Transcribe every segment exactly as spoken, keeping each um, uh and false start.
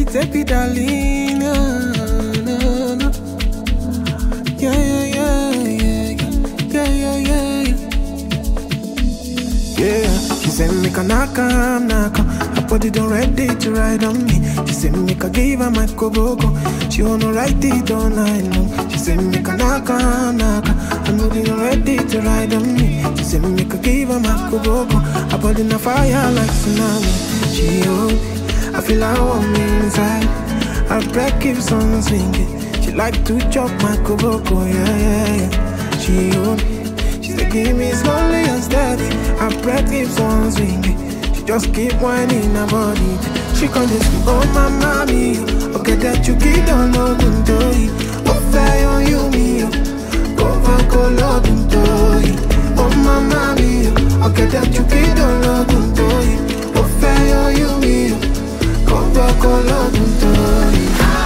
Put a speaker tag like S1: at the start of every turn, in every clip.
S1: Baby darling, no, no, no. Yeah, yeah, yeah, yeah, yeah, yeah, yeah, yeah. Yeah, she said make a knock on, knock on. Her body don't ready to ride on me. She said make a give her my koboko. She wanna ride it all night long. She said make a knock on, knock on. Her body don't ready to ride on me. She said make a give her my koboko. Her body na fire like tsunami. She hold me. I feel like I'm inside. Her breath keeps on swinging. She like to chop my koboko, yeah, yeah, yeah. She hold me. She said give me slowly and steady. Her breath keeps on swinging. She just keep whining her body. She can't just be, oh my mommy. Okay, that you keep on loving toy. Oh, fire on you, me. Go for color, toy. Oh my mommy. Okay, that you keep on loving toy. Oh, fire on you, me. Coca Cola Buntoy,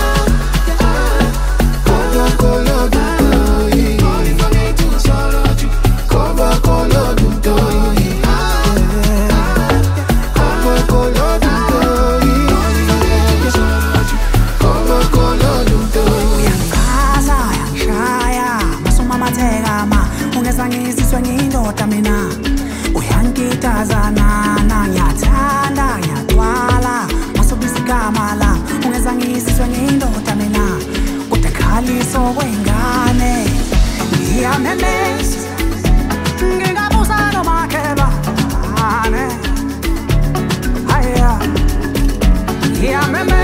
S1: Coca Cola Buntoy, Coca Cola Buntoy, Coca Cola Buntoy, Coca Cola Buntoy.
S2: Uyangikaza, uyangishaya, masuma matheka ma, ungezangisizwe ngiyindoda mina. Uyangitaza nana, ngiyathanda, ngiyatwala. Kamala, ungezangisizwe ngiyindoda mina. Kodwa khaliso kwengane. Ngiyamemeza, ngingabuza nomakhelwane. Haya, ngiyamemeza.